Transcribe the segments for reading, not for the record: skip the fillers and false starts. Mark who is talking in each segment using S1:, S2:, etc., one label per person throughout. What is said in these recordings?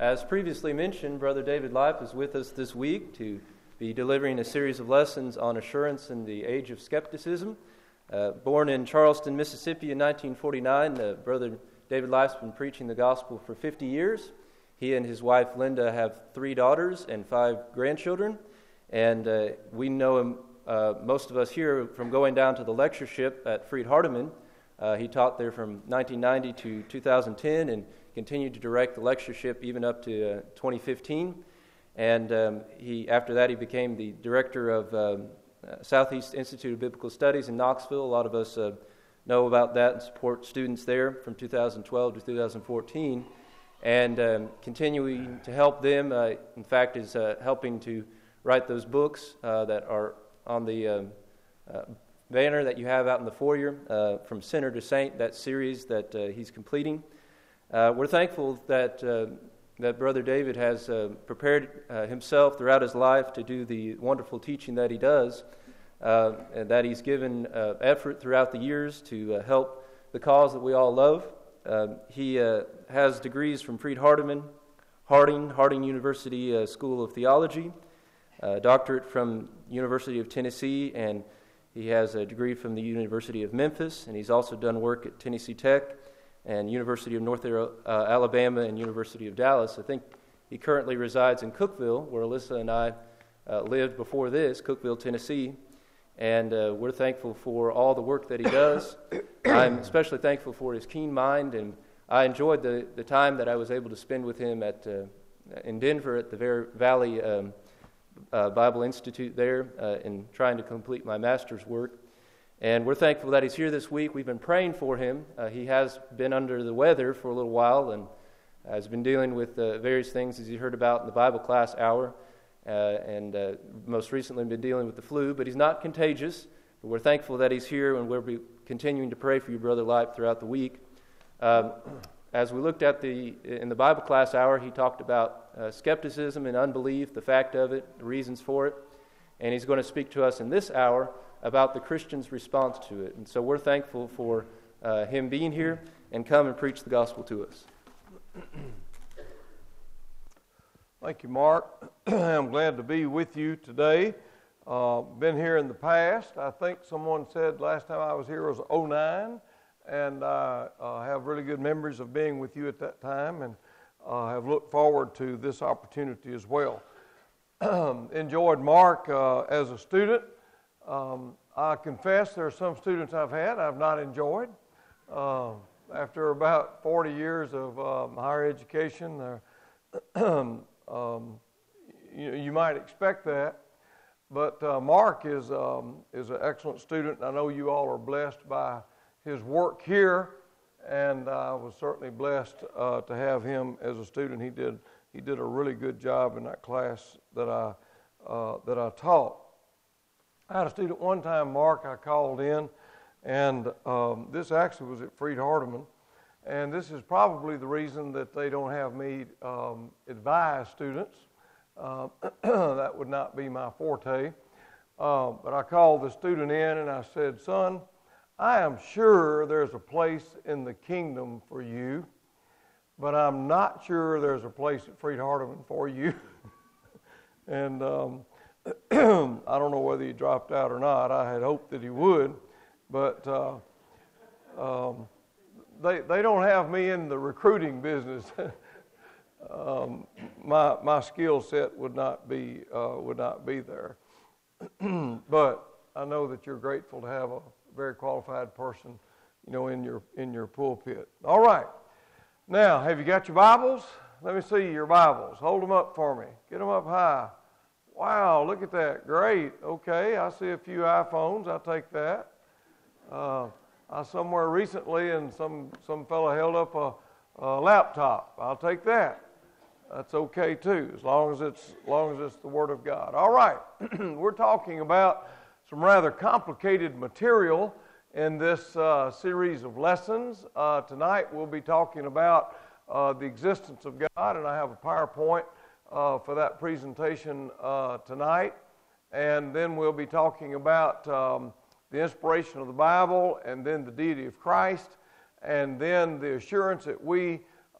S1: As previously mentioned, Brother David Lipe is with us this week to be delivering a series of lessons on assurance in the age of skepticism. Born in Charleston, Mississippi in 1949, Brother David Lipe's been preaching the gospel for 50 years. He and his wife Linda have 3 daughters and 5 grandchildren, and we know him, most of us here, from going down to the lectureship at Freed-Hardeman. He taught there from 1990 to 2010 and continued to direct the lectureship even up to 2015. And after that, he became the director of Southeast Institute of Biblical Studies in Knoxville. A lot of us know about that and support students there from 2012 to 2014. And continuing to help them, in fact, is helping to write those books that are on the banner that you have out in the foyer, From Sinner to Saint, that series that he's completing. We're thankful that Brother David has prepared himself throughout his life to do the wonderful teaching that he does, and that he's given effort throughout the years to help the cause that we all love. He has degrees from Freed-Hardeman, Harding University School of Theology, a doctorate from University of Tennessee, and he has a degree from the University of Memphis, and he's also done work at Tennessee Tech and University of North Alabama and University of Dallas. I think he currently resides in Cookeville, where Alyssa and I lived before this, Cookeville, Tennessee, and we're thankful for all the work that he does. I'm especially thankful for his keen mind, and I enjoyed the time that I was able to spend with him in Denver at the Valley Bible Institute there in trying to complete my master's work. And we're thankful that he's here this week. We've been praying for him. He has been under the weather for a little while and has been dealing with various things, as you heard about in the Bible class hour, and most recently been dealing with the flu, but he's not contagious. But we're thankful that he's here, and we'll be continuing to pray for you, Brother Lipe, throughout the week. As we looked at in the Bible class hour, he talked about skepticism and unbelief, the fact of it, the reasons for it, and he's going to speak to us in this hour about the Christian's response to it. And so we're thankful for him being here and come and preach the gospel to us.
S2: Thank you, Mark. I'm glad to be with you today. Been here in the past. I think someone said last time I was here was 2009, and I have really good memories of being with you at that time, and have looked forward to this opportunity as well. Enjoyed Mark as a student. I confess there are some students I've had I've not enjoyed. After about 40 years of higher education, you might expect that. But Mark is an excellent student, and I know you all are blessed by his work here, and I was certainly blessed to have him as a student. He did a really good job in that class that I taught. I had a student one time, Mark, I called in, and this actually was at Freed-Hardeman, and this is probably the reason that they don't have me advise students. That would not be my forte. But I called the student in, and I said, "Son, I am sure there's a place in the kingdom for you, but I'm not sure there's a place at Freed-Hardeman for you." And I don't know whether he dropped out or not. I had hoped that he would, but they don't have me in the recruiting business. My skill set would not be there. But I know that you're grateful to have a very qualified person, in your pulpit. All right. Now, have you got your Bibles? Let me see your Bibles. Hold them up for me. Get them up high. Wow, look at that. Great. Okay, I see a few iPhones. I'll take that. I somewhere recently, and some fellow held up a laptop. I'll take that. That's okay too, as long as it's the Word of God. All right, we're talking about some rather complicated material in this series of lessons. Tonight we'll be talking about the existence of God, and I have a PowerPoint for that presentation tonight. And then we'll be talking about the inspiration of the Bible, and then the deity of Christ, and then the assurance that we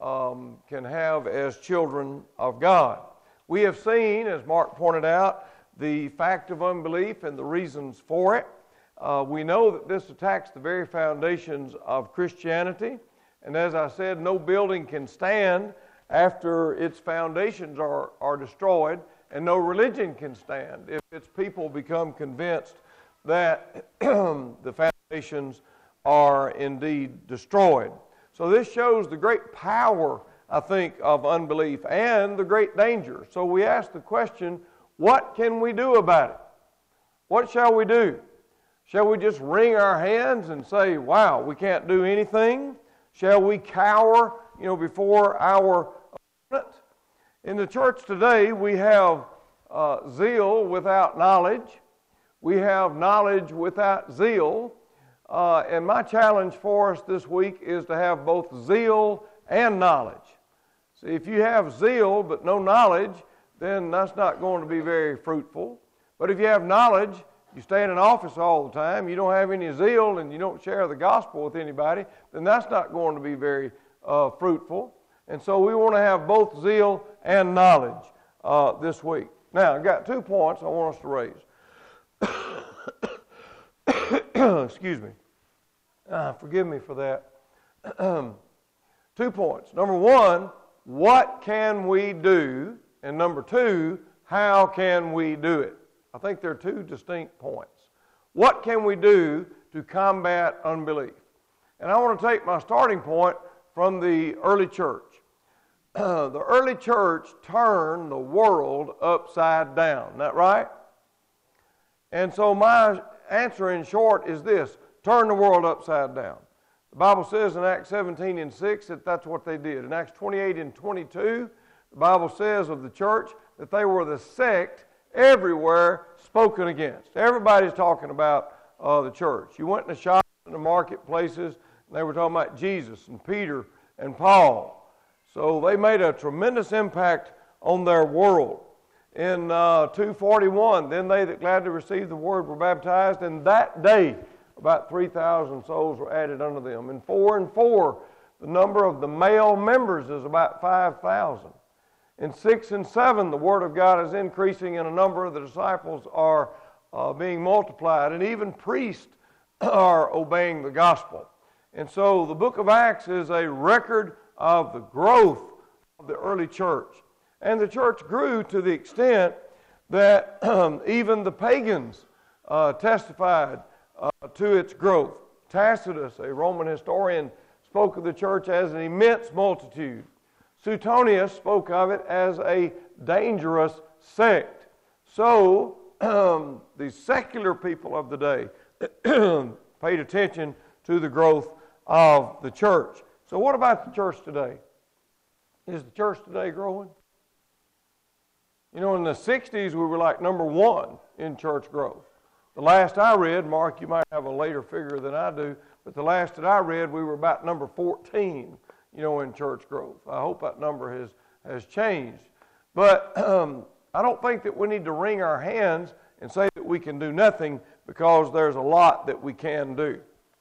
S2: can have as children of God. We have seen, as Mark pointed out, the fact of unbelief and the reasons for it. We know that this attacks the very foundations of Christianity. And as I said, no building can stand after its foundations are destroyed, and no religion can stand if its people become convinced that the foundations are indeed destroyed. So this shows the great power, I think, of unbelief and the great danger. So we ask the question, what can we do about it? What shall we do? Shall we just wring our hands and say, wow, we can't do anything? Shall we cower, before our opponent? In the church today, we have zeal without knowledge. We have knowledge without zeal. And my challenge for us this week is to have both zeal and knowledge. See, if you have zeal but no knowledge, then that's not going to be very fruitful. But if you have knowledge, you stay in an office all the time, you don't have any zeal, and you don't share the gospel with anybody, then that's not going to be very fruitful. And so we want to have both zeal and knowledge this week. Now, I've got 2 points I want us to raise. Excuse me. Forgive me for that. 2 points. Number 1, what can we do? And number 2, how can we do it? I think there are 2 distinct points. What can we do to combat unbelief? And I want to take my starting point from the early church. The early church turned the world upside down. Isn't that right? And so my answer in short is this: turn the world upside down. The Bible says in Acts 17:6 that that's what they did. In Acts 28:22, the Bible says of the church that they were the sect everywhere spoken against. Everybody's talking about the church. You went in the shops and the marketplaces, and they were talking about Jesus and Peter and Paul. So they made a tremendous impact on their world. In 241, then they that gladly received the word were baptized, and that day about 3,000 souls were added unto them. In 4:4, the number of the male members is about 5,000. In 6 and 7, the Word of God is increasing, and a number of the disciples are being multiplied, and even priests are obeying the gospel. And so the book of Acts is a record of the growth of the early church. And the church grew to the extent that even the pagans testified to its growth. Tacitus, a Roman historian, spoke of the church as an immense multitude. Suetonius spoke of it as a dangerous sect. So the secular people of the day paid attention to the growth of the church. So what about the church today? Is the church today growing? In the 60s, we were like number 1 in church growth. The last I read, Mark, you might have a later figure than I do, but the last that I read, we were about number 14, in church growth. I hope that number has changed. But I don't think that we need to wring our hands and say that we can do nothing, because there's a lot that we can do.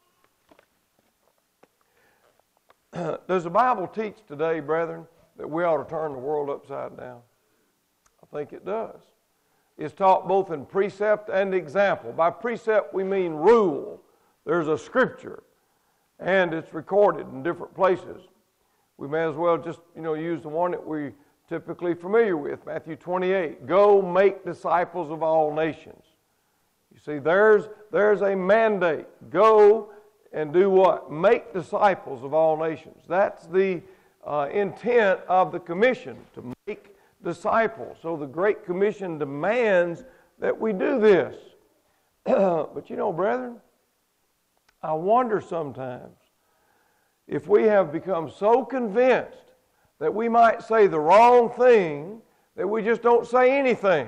S2: Does the Bible teach today, brethren, that we ought to turn the world upside down? I think it does. It's taught both in precept and example. By precept, we mean rule. There's a scripture, and it's recorded in different places. We may as well just, use the one that we're typically familiar with, Matthew 28. Go make disciples of all nations. You see, there's a mandate. Go and do what? Make disciples of all nations. That's the intent of the commission, to make disciples. So the Great Commission demands that we do this. But brethren, I wonder sometimes if we have become so convinced that we might say the wrong thing that we just don't say anything.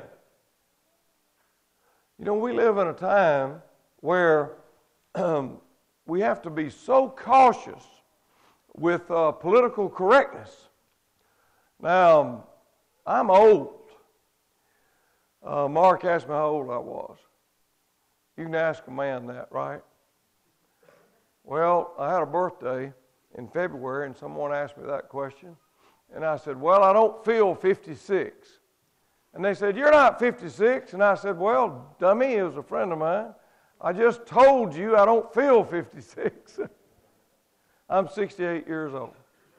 S2: We live in a time where we have to be so cautious with political correctness. Now, I'm old. Mark asked me how old I was. You can ask a man that, right? Well, I had a birthday in February, and someone asked me that question. And I said, well, I don't feel 56. And they said, you're not 56. And I said, well, dummy, he was a friend of mine. I just told you I don't feel 56. I'm 68 years old.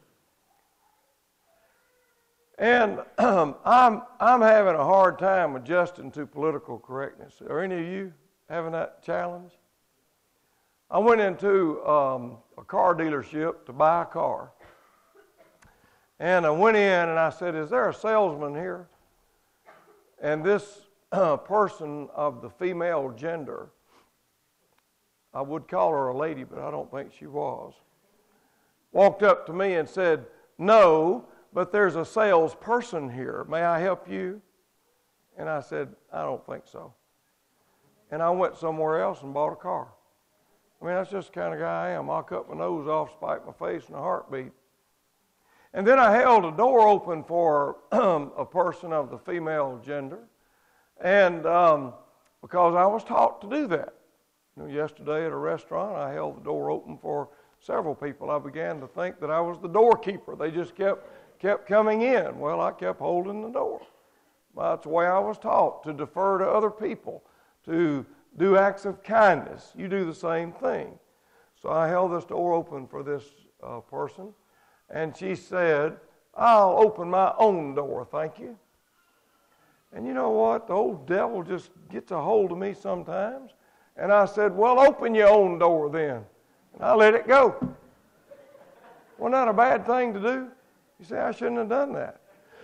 S2: And I'm having a hard time adjusting to political correctness. Are any of you having that challenge? I went into a car dealership to buy a car. And I went in and I said, is there a salesman here? And this person of the female gender, I would call her a lady, but I don't think she was, walked up to me and said, no, but there's a salesperson here. May I help you? And I said, I don't think so. And I went somewhere else and bought a car. I mean, that's just the kind of guy I am. I'll cut my nose off, spike my face in a heartbeat. And then I held a door open for a person of the female gender, and because I was taught to do that. You know, yesterday at a restaurant, I held the door open for several people. I began to think that I was the doorkeeper. They just kept coming in. Well, I kept holding the door. That's the way I was taught, to defer to other people, to do acts of kindness. You do the same thing. So I held this door open for this person, and she said, I'll open my own door, thank you. And you know what? The old devil just gets a hold of me sometimes. And I said, well, open your own door then. And I let it go. Wasn't that a bad thing to do? You say, I shouldn't have done that.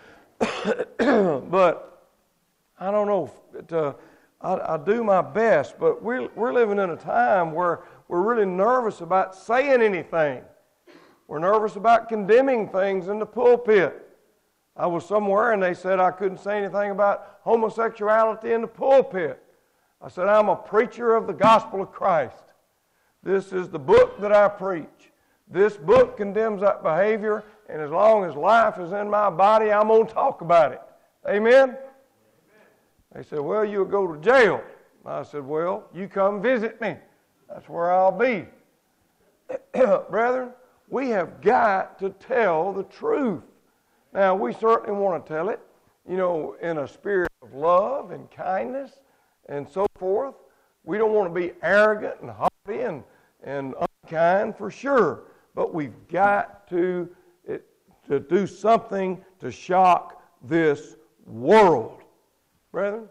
S2: But I don't know. I do my best, but we're living in a time where we're really nervous about saying anything. We're nervous about condemning things in the pulpit. I was somewhere and they said I couldn't say anything about homosexuality in the pulpit. I said, I'm a preacher of the gospel of Christ. This is the book that I preach. This book condemns that behavior, and as long as life is in my body, I'm going to talk about it. Amen? They said, well, you'll go to jail. I said, well, you come visit me. That's where I'll be. Brethren, we have got to tell the truth. Now, we certainly want to tell it, you know, in a spirit of love and kindness and so forth. We don't want to be arrogant and haughty and unkind for sure. But we've got to do something to shock this world. Brethren,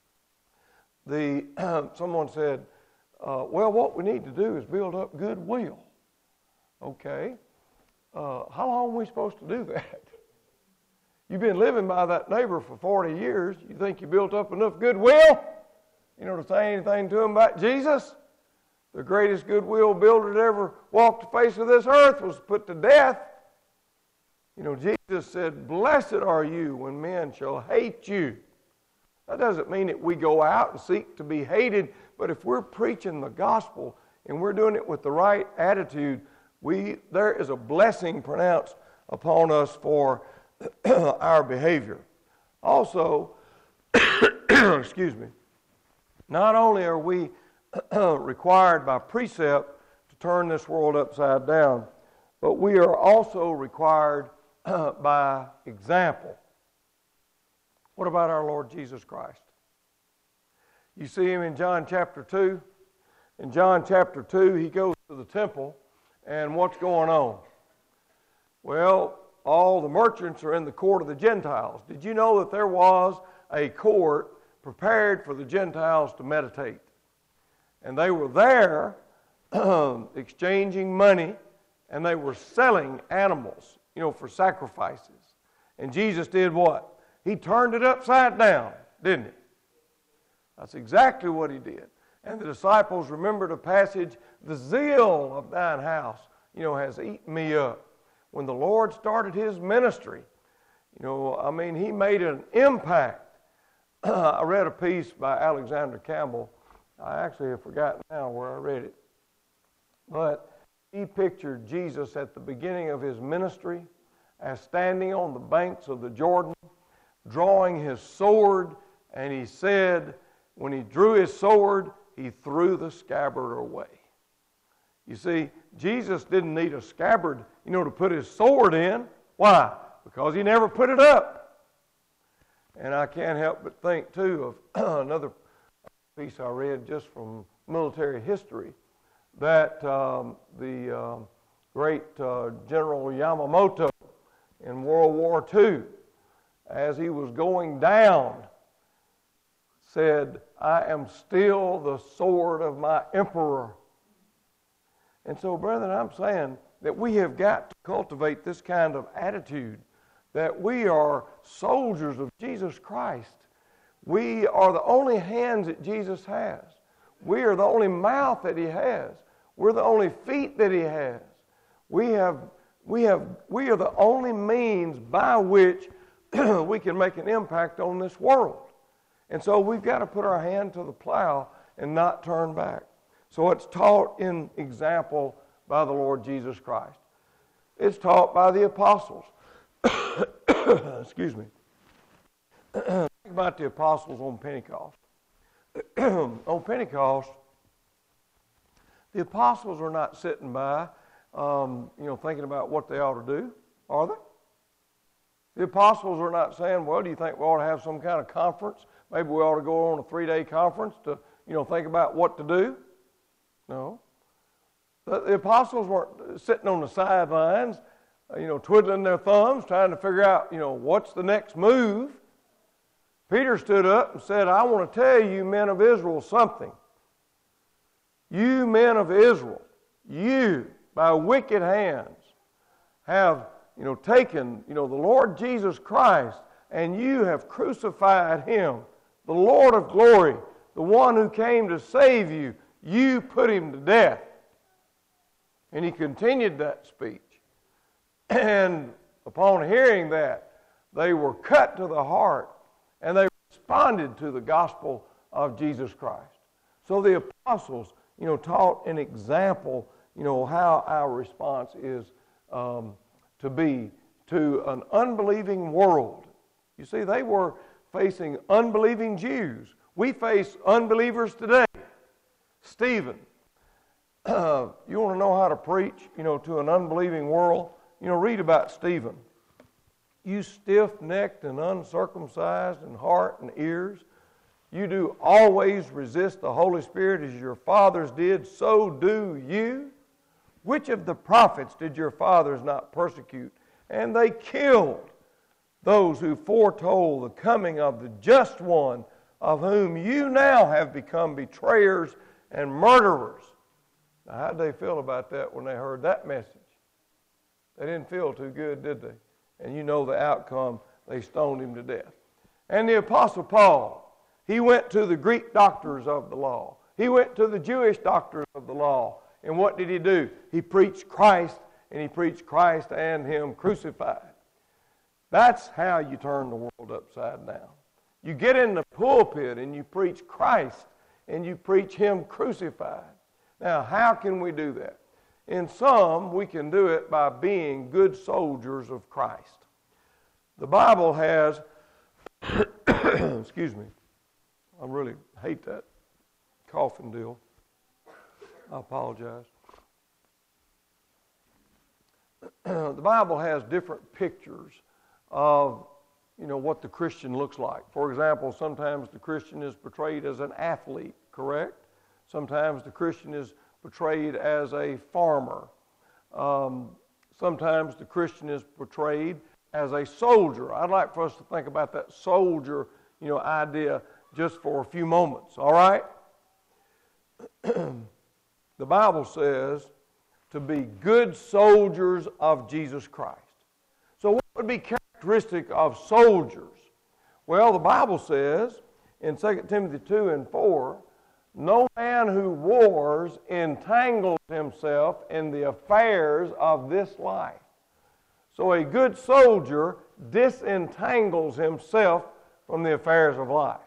S2: someone said, well, what we need to do is build up goodwill. Okay. How long are we supposed to do that? You've been living by that neighbor for 40 years. You think you built up enough goodwill, you know, to say anything to him about Jesus? The greatest goodwill builder that ever walked the face of this earth was put to death. You know, Jesus said, blessed are you when men shall hate you. That doesn't mean that we go out and seek to be hated, but if we're preaching the gospel and we're doing it with the right attitude, there is a blessing pronounced upon us for our behavior. Also, excuse me, not only are we required by precept to turn this world upside down, but we are also required by example. What about our Lord Jesus Christ? You see him in John chapter 2. In John chapter 2, he goes to the temple, and what's going on? Well, all the merchants are in the court of the Gentiles. Did you know that there was a court prepared for the Gentiles to meditate? And they were there exchanging money, and they were selling animals, you know, for sacrifices. And Jesus did what? He turned it upside down, didn't he? That's exactly what he did. And the disciples remembered a passage, the zeal of thine house, you know, has eaten me up. When the Lord started his ministry, you know, I mean, he made an impact. I read a piece by Alexander Campbell. I actually have forgotten now where I read it. But he pictured Jesus at the beginning of his ministry as standing on the banks of the Jordan, drawing his sword, and he said, when he drew his sword, he threw the scabbard away. You see, Jesus didn't need a scabbard, to put his sword in. Why? Because he never put it up. And I can't help but think, too, of another piece I read just from military history, that the great General Yamamoto in World War II, as he was going down, said, "I am still the sword of my emperor." And so, brethren, I'm saying that we have got to cultivate this kind of attitude, that we are soldiers of Jesus Christ. We are the only hands that Jesus has. We are the only mouth that he has. We're the only feet that he has. We are the only means by which we can make an impact on this world. And so we've got to put our hand to the plow and not turn back. So it's taught in example by the Lord Jesus Christ. It's taught by the apostles. Excuse me. Think about the apostles on Pentecost. On Pentecost, the apostles are not sitting by, thinking about what they ought to do, are they? The apostles are not saying, well, do you think we ought to have some kind of conference? Maybe we ought to go on a 3-day conference to, think about what to do. No. The apostles weren't sitting on the sidelines, twiddling their thumbs, trying to figure out, what's the next move. Peter stood up and said, "I want to tell you, men of Israel, something. You men of Israel, you, by wicked hands, have, taken, the Lord Jesus Christ, and you have crucified him, the Lord of glory, the one who came to save you. You put him to death." And he continued that speech. And upon hearing that, they were cut to the heart, and they responded to the gospel of Jesus Christ. So the apostles, taught an example, how our response is to be to an unbelieving world. You see, they were facing unbelieving Jews. We face unbelievers today. Stephen, you want to know how to preach, to an unbelieving world? Read about Stephen. "You stiff-necked and uncircumcised in heart and ears, you do always resist the Holy Spirit as your fathers did, so do you. Which of the prophets did your fathers not persecute? And they killed those who foretold the coming of the just one, of whom you now have become betrayers and murderers." Now, how did they feel about that when they heard that message? They didn't feel too good, did they? And you know the outcome. They stoned him to death. And the Apostle Paul, he went to the Greek doctors of the law. He went to the Jewish doctors of the law. And what did he do? He preached Christ, and he preached Christ and him crucified. That's how you turn the world upside down. You get in the pulpit and you preach Christ, and you preach him crucified. Now, how can we do that? In some, we can do it by being good soldiers of Christ. The Bible has, excuse me, I really hate that coughing deal. I apologize. The Bible has different pictures of, what the Christian looks like. For example, sometimes the Christian is portrayed as an athlete, correct? Sometimes the Christian is portrayed as a farmer. Sometimes the Christian is portrayed as a soldier. I'd like for us to think about that soldier, idea just for a few moments, all right? The Bible says to be good soldiers of Jesus Christ. So what would be characteristic of soldiers? Well, the Bible says in 2 Timothy 2 and 4, "No man who wars entangles himself in the affairs of this life." So a good soldier disentangles himself from the affairs of life.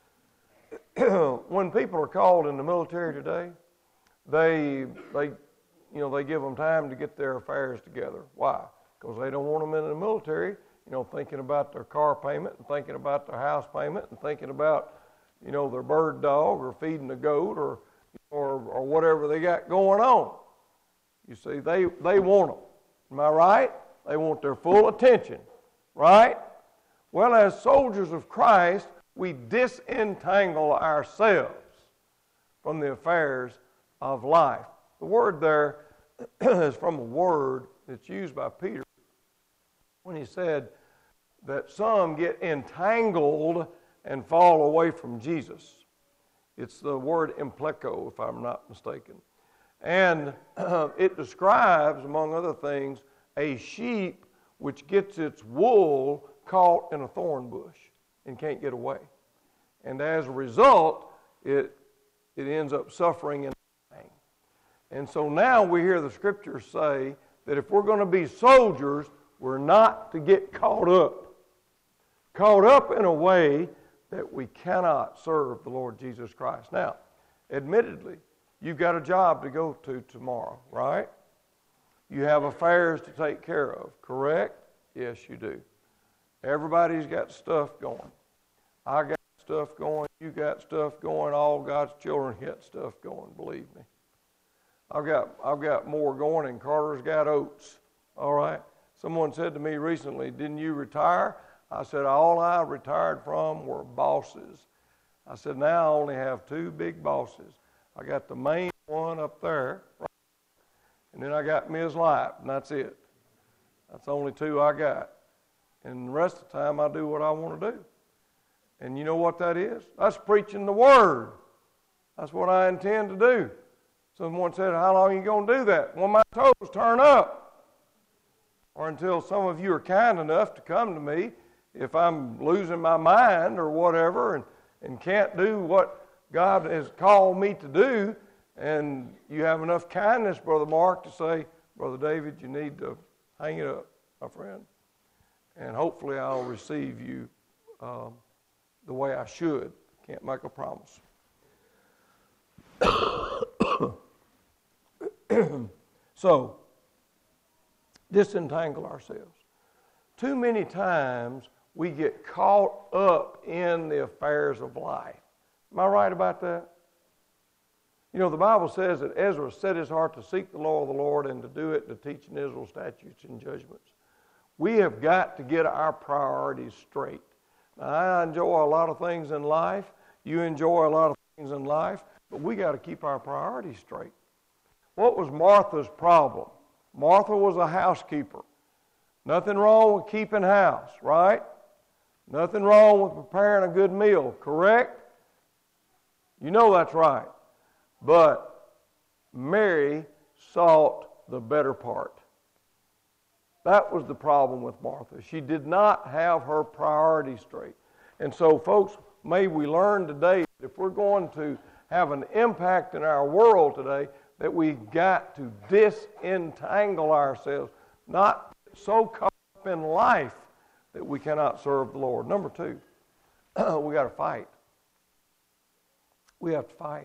S2: When people are called in the military today, they give them time to get their affairs together. Why? Because they don't want them in the military, thinking about their car payment and thinking about their house payment and thinking about, their bird dog or feeding the goat or whatever they got going on. You see, they want them. Am I right? They want their full attention, right? Well, as soldiers of Christ, we disentangle ourselves from the affairs of life. The word there is from a word that's used by Peter when he said that some get entangled and fall away from Jesus. It's the word impleko, if I'm not mistaken. And it describes, among other things, a sheep which gets its wool caught in a thorn bush and can't get away. And as a result, it ends up suffering and dying. And so now we hear the Scriptures say that if we're going to be soldiers, we're not to get caught up in a way that we cannot serve the Lord Jesus Christ. Now, admittedly, you've got a job to go to tomorrow, right? You have affairs to take care of, correct? Yes, you do. Everybody's got stuff going. I got stuff going. You got stuff going. All God's children got stuff going, believe me. I've got more going, and Carter's got oats, all right? Someone said to me recently, didn't you retire? I said, all I retired from were bosses. I said, now I only have 2 big bosses. I got the main one up there, right? And then I got Ms. Light, and that's it. That's the only 2 I got. And the rest of the time I do what I want to do. And you know what that is? That's preaching the Word. That's what I intend to do. Someone said, how long are you going to do that? When my toes turn up. Or until some of you are kind enough to come to me if I'm losing my mind or whatever and can't do what God has called me to do, and you have enough kindness, Brother Mark, to say, Brother David, you need to hang it up, my friend. And hopefully I'll receive you the way I should. Can't make a promise. So, disentangle ourselves. Too many times we get caught up in the affairs of life. Am I right about that? You know, the Bible says that Ezra set his heart to seek the law of the Lord and to do it, to teach in Israel statutes and judgments. We have got to get our priorities straight. Now, I enjoy a lot of things in life. You enjoy a lot of things in life. But we got to keep our priorities straight. What was Martha's problem? Martha was a housekeeper. Nothing wrong with keeping house, right? Nothing wrong with preparing a good meal, correct? You know that's right. But Mary sought the better part. That was the problem with Martha. She did not have her priorities straight. And so, folks, may we learn today that if we're going to have an impact in our world today, that we've got to disentangle ourselves, not so caught up in life that we cannot serve the Lord. Number 2, we got to fight. We have to fight.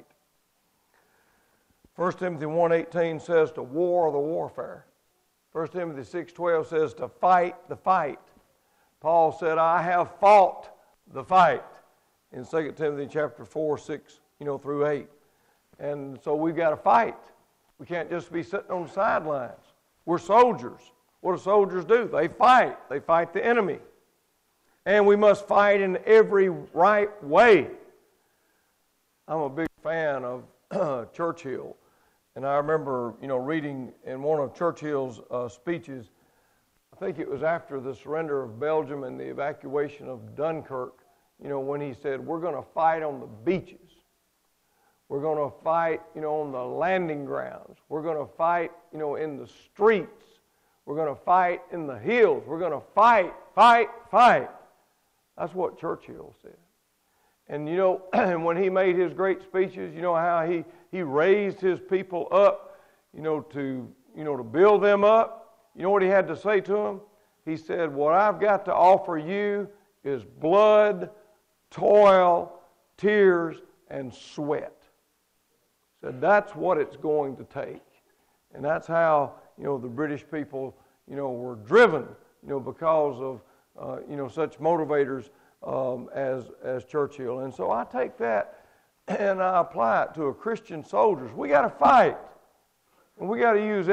S2: 1 Timothy 1:18 says to war the warfare. 1 Timothy 6:12 says to fight the fight. Paul said, I have fought the fight in 2 Timothy chapter 4, 6, through 8. And so we've got to fight. We can't just be sitting on the sidelines. We're soldiers. What do soldiers do? They fight. They fight the enemy. And we must fight in every right way. I'm a big fan of Churchill. And I remember, reading in one of Churchill's speeches, I think it was after the surrender of Belgium and the evacuation of Dunkirk, when he said, we're going to fight on the beaches. We're going to fight, on the landing grounds. We're going to fight, in the streets. We're going to fight in the hills. We're going to fight, fight, fight. That's what Churchill said. And, and when he made his great speeches, how he raised his people up, to build them up. You know what he had to say to them? He said, what I've got to offer you is blood, toil, tears, and sweat. He said, that's what it's going to take. And that's how, the British people, were driven, because of, such motivators as Churchill. And so I take that and I apply it to a Christian soldiers. We got to fight. And we got to use every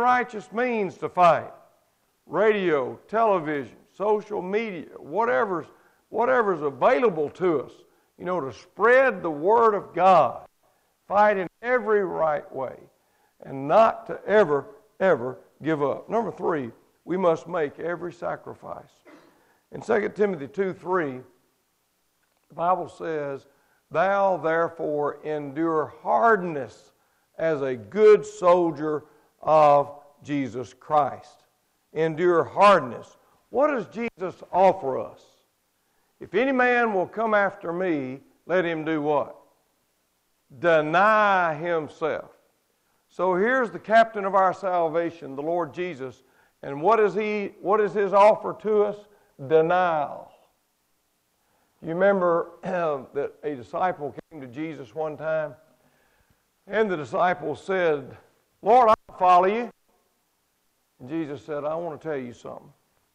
S2: righteous means to fight. Radio, television, social media, whatever's available to us, to spread the Word of God. Fight in every right way and not to ever, ever give up. Number 3, we must make every sacrifice. In 2 Timothy 2:3, the Bible says, "Thou therefore endure hardness as a good soldier of Jesus Christ." Endure hardness. What does Jesus offer us? If any man will come after me, let him do what? Deny himself. So here's the captain of our salvation, the Lord Jesus. And what is his offer to us? Denial. You remember that a disciple came to Jesus one time, and the disciple said, "Lord, I'll follow you." And Jesus said, "I want to tell you something.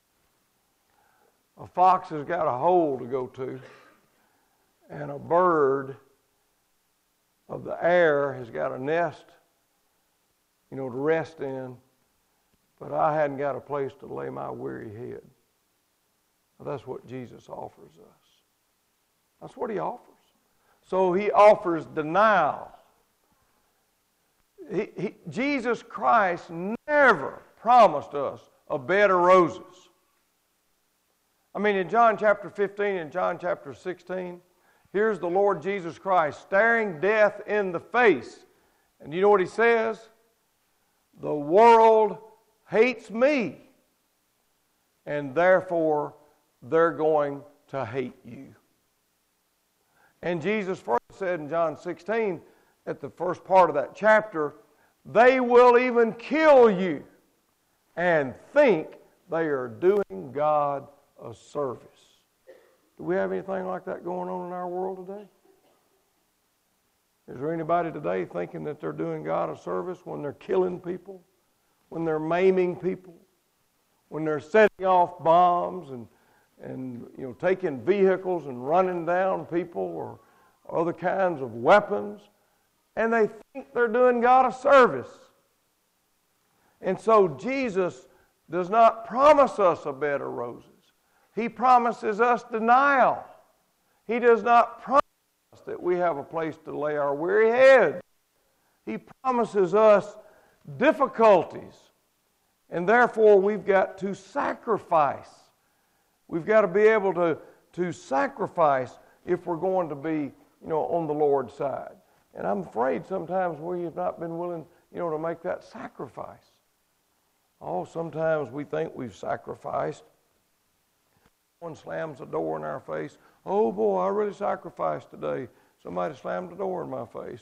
S2: A fox has got a hole to go to, and a bird of the air has got a nest, to rest in, but I hadn't got a place to lay my weary head." Well, that's what Jesus offers us. That's what he offers. So he offers denial. Jesus Christ never promised us a bed of roses. In John chapter 15 and John chapter 16, here's the Lord Jesus Christ staring death in the face. And you know what he says? "The world hates me, and therefore they're going to hate you." And Jesus further said in John 16, at the first part of that chapter, "They will even kill you and think they are doing God a service." Do we have anything like that going on in our world today? Is there anybody today thinking that they're doing God a service when they're killing people, when they're maiming people, when they're setting off bombs and taking vehicles and running down people or other kinds of weapons, and they think they're doing God a service? And so Jesus does not promise us a bed of roses. He promises us denial. He does not promise us that we have a place to lay our weary head. He promises us difficulties, and therefore we've got to sacrifice. We've got to be able to sacrifice if we're going to be, on the Lord's side. And I'm afraid sometimes we have not been willing, to make that sacrifice. Sometimes we think we've sacrificed. Someone slams the door in our face. "Oh boy, I really sacrificed today. Somebody slammed the door in my face."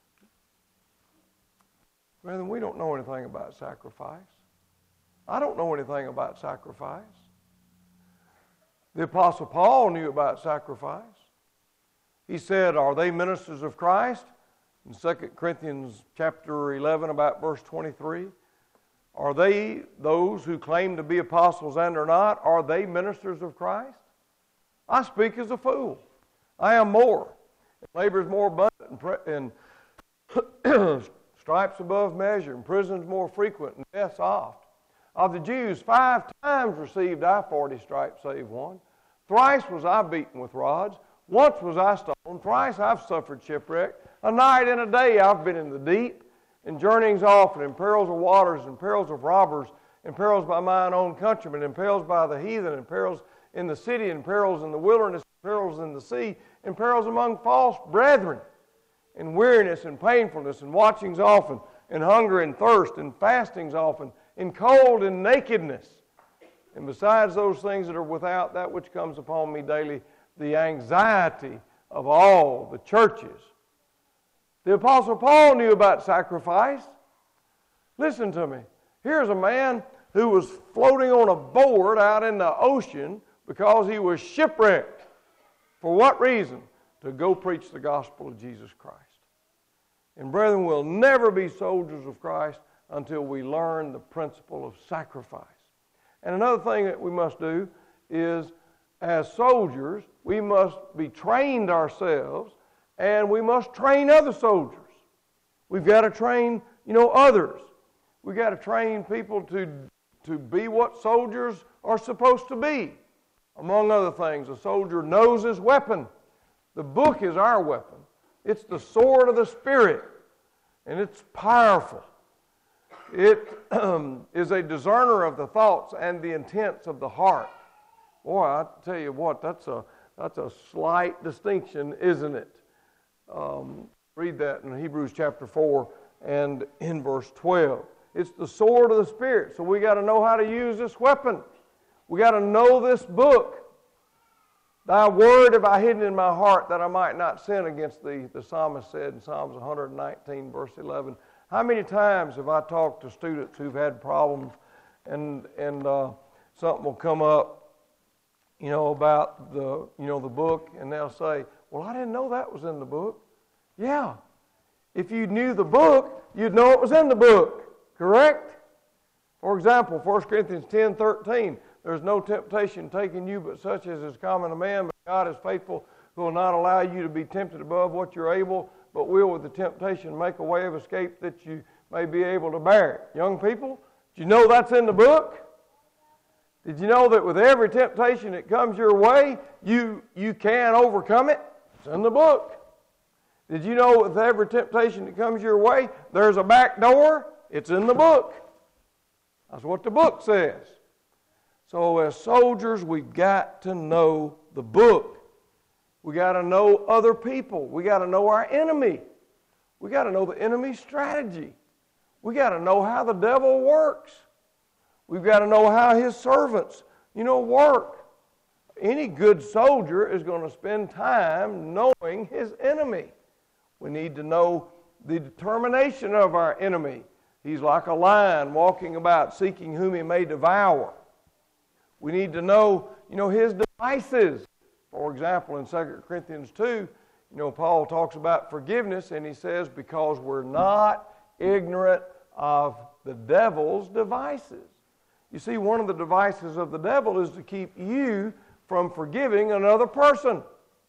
S2: Brethren, we don't know anything about sacrifice. I don't know anything about sacrifice. The Apostle Paul knew about sacrifice. He said, "Are they ministers of Christ?" In 2 Corinthians chapter 11, about verse 23. "Are they those who claim to be apostles and are not? Are they ministers of Christ? I speak as a fool. I am more. Labor is more abundant, and stripes above measure, and prisons more frequent, and deaths oft. Of the Jews, 5 times received I 40 stripes, save one. Thrice was I beaten with rods. Once was I stoned. Thrice I've suffered shipwreck. A night and a day I've been in the deep. In journeyings often, in perils of waters, in perils of robbers, in perils by mine own countrymen, in perils by the heathen, in perils in the city, in perils in the wilderness, in perils in the sea, in perils among false brethren, in weariness and painfulness, in watchings often, in hunger and thirst, in fastings often, in cold and nakedness. And besides those things that are without, that which comes upon me daily, the anxiety of all the churches." The Apostle Paul knew about sacrifice. Listen to me. Here's a man who was floating on a board out in the ocean because he was shipwrecked. For what reason? To go preach the gospel of Jesus Christ. And brethren, we'll never be soldiers of Christ until we learn the principle of sacrifice. And another thing that we must do is, as soldiers, we must be trained ourselves, and we must train other soldiers. We've got to train, others. We got to train people to be what soldiers are supposed to be. Among other things, a soldier knows his weapon. The book is our weapon. It's the sword of the Spirit, and it's powerful. It is a discerner of the thoughts and the intents of the heart. Boy, I tell you what, that's a slight distinction, isn't it? Read that in Hebrews chapter 4 and in verse 12. It's the sword of the Spirit, so we got to know how to use this weapon. We got to know this book. Thy word have I hidden in my heart that I might not sin against thee, the psalmist said in Psalms 119, verse 11. How many times have I talked to students who've had problems and something will come up, about the book, and they'll say, well, I didn't know that was in the book. Yeah. If you knew the book, you'd know it was in the book. Correct? For example, 1 Corinthians 10:13, there's no temptation taking you but such as is common to man, but God is faithful, who will not allow you to be tempted above what you're able, but will with the temptation make a way of escape that you may be able to bear it. Young people, did you know that's in the book? Did you know that with every temptation that comes your way, you can overcome it? It's in the book. Did you know with every temptation that comes your way, there's a back door? It's in the book. That's what the book says. So as soldiers, we've got to know the book. We got to know other people. We got to know our enemy. We got to know the enemy's strategy. We got to know how the devil works. We've got to know how his servants, work. Any good soldier is going to spend time knowing his enemy. We need to know the determination of our enemy. He's like a lion walking about seeking whom he may devour. We need to know, his devices. For example, in 2 Corinthians 2, Paul talks about forgiveness, and he says, because we're not ignorant of the devil's devices. You see, one of the devices of the devil is to keep you from forgiving another person.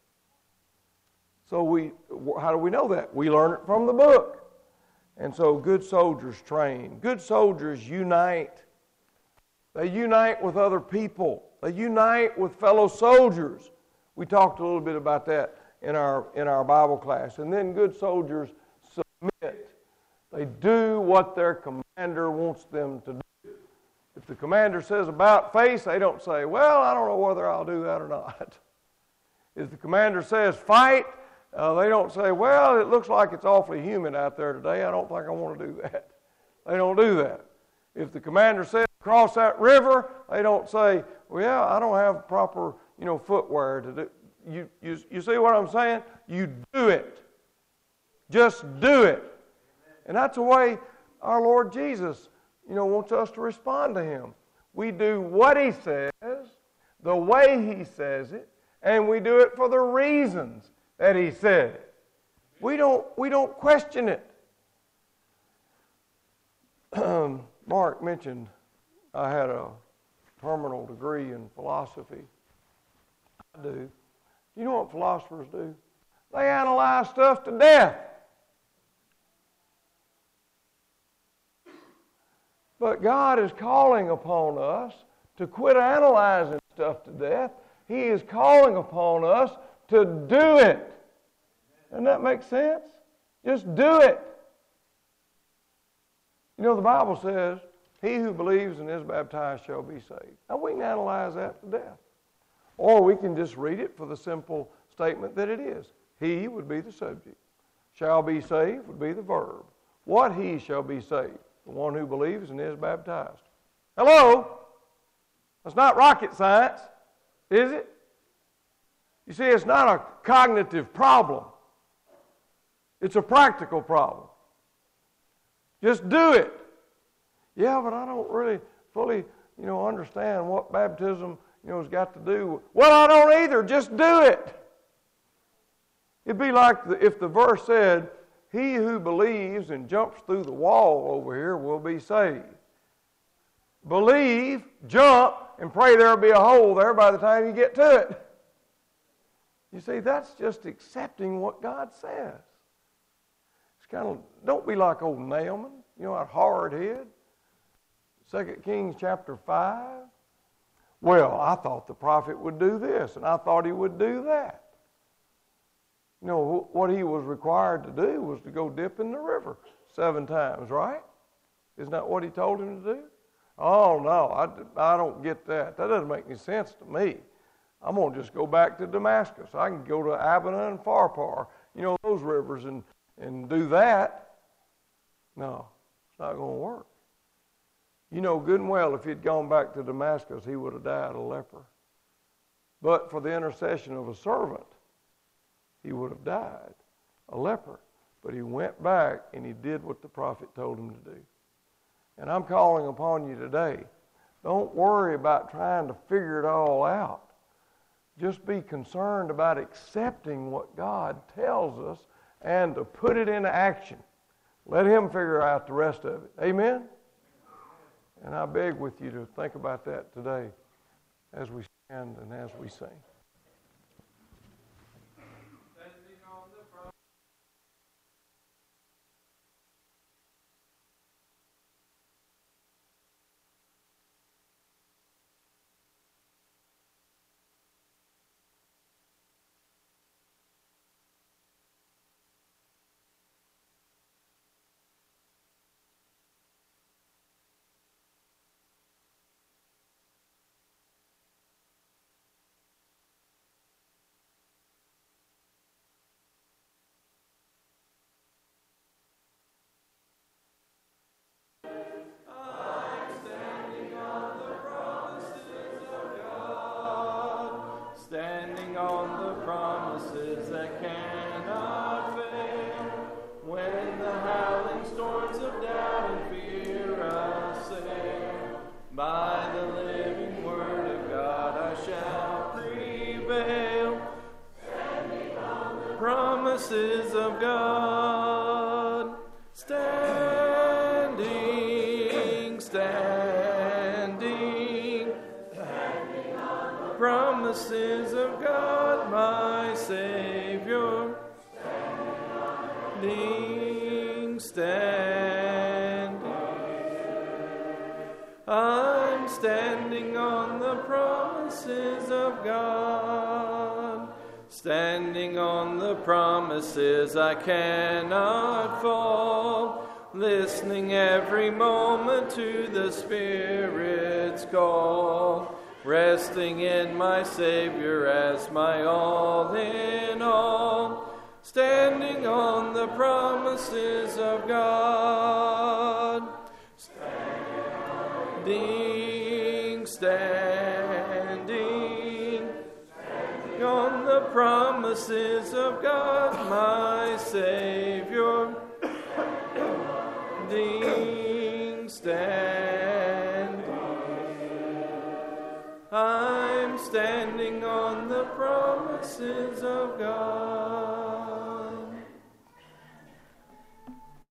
S2: So how do we know that? We learn it from the book. And so good soldiers train. Good soldiers unite. They unite with other people. They unite with fellow soldiers. We talked a little bit about that in our Bible class. And then good soldiers submit. They do what their commander wants them to do. If the commander says about face, they don't say, well, I don't know whether I'll do that or not. If the commander says fight, they don't say, well, it looks like it's awfully humid out there today. I don't think I want to do that. They don't do that. If the commander says cross that river, they don't say, well, yeah, I don't have proper, footwear to do. You see what I'm saying? You do it. Just do it. And that's the way our Lord Jesus, wants us to respond to Him. We do what He says, the way He says it, and we do it for the reasons that He said it. We don't question it. Mark mentioned I had a terminal degree in philosophy. I do. You know what philosophers do? They analyze stuff to death. But God is calling upon us to quit analyzing stuff to death. He is calling upon us to do it. Doesn't that make sense? Just do it. The Bible says, he who believes and is baptized shall be saved. Now we can analyze that to death. Or we can just read it for the simple statement that it is. He would be the subject. Shall be saved would be the verb. What he shall be saved? The one who believes and is baptized. Hello? That's not rocket science, is it? You see, it's not a cognitive problem. It's a practical problem. Just do it. Yeah, but I don't really fully, understand what baptism, has got to do. Well, I don't either. Just do it. It'd be like if the verse said, he who believes and jumps through the wall over here will be saved. Believe, jump, and pray there'll be a hole there by the time you get to it. You see, that's just accepting what God says. It's kind of, don't be like old Naaman, that hard head. 2 Kings chapter 5. Well, I thought the prophet would do this, and I thought he would do that. You know, what he was required to do was to go dip in the river 7 times, right? Isn't that what he told him to do? Oh, no, I don't get that. That doesn't make any sense to me. I'm going to just go back to Damascus. I can go to Abana and Pharpar, you know, those rivers, and do that. No, it's not going to work. You know good and well if he'd gone back to Damascus, he would have died a leper. But for the intercession of a servant, he would have died a leper. But he went back and he did what the prophet told him to do. And I'm calling upon you today. Don't worry about trying to figure it all out. Just be concerned about accepting what God tells us and to put it into action. Let him figure out the rest of it. Amen? And I beg with you to think about that today as we stand and as we sing.
S1: Standing on the promises that cannot fail, when the howling storms of doubt and fear assail, by the living word of God I shall prevail. Standing on the promises of God, standing, promises of God, my Savior, standing. I'm standing on the promises of God, standing on the promises I cannot fall, listening every moment to the Spirit's call. Resting in my Savior as my all in all, standing on the promises of God, standing on the promises of God, my Savior, standing. I'm standing on the promises of God.